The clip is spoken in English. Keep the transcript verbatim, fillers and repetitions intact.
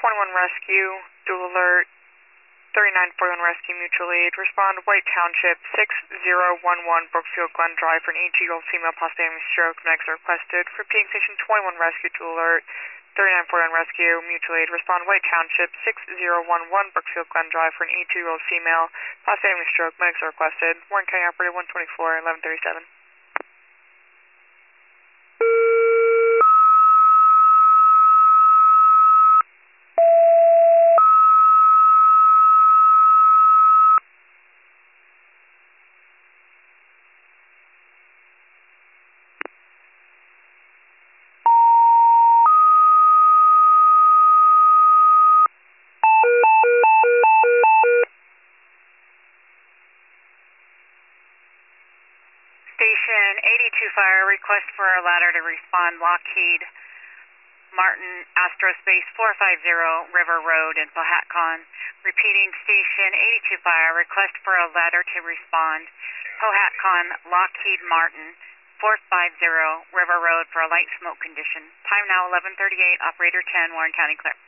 twenty-one Rescue, dual alert, thirty-nine forty-one Rescue, mutual aid. Respond White Township, six zero one one Brookfield Glen Drive for an eighteen-year-old female possibly having stroke. Next requested. Repeating station twenty-one Rescue, dual alert, thirty-nine forty-one Rescue, mutual aid. Respond White Township, six zero one one Brookfield Glen Drive for an eighteen-year-old female possibly having stroke. Medics are requested. Warren County Operator one twenty-four, eleven thirty-seven. Station eighty-two Fire, request for a ladder to respond Lockheed Martin Astrospace four five zero River Road in Powhatcon. Repeating station eighty-two Fire, request for a ladder to respond Powhatcon Lockheed Martin four five zero River Road for a light smoke condition. Time now eleven thirty-eight, operator ten, Warren County clear.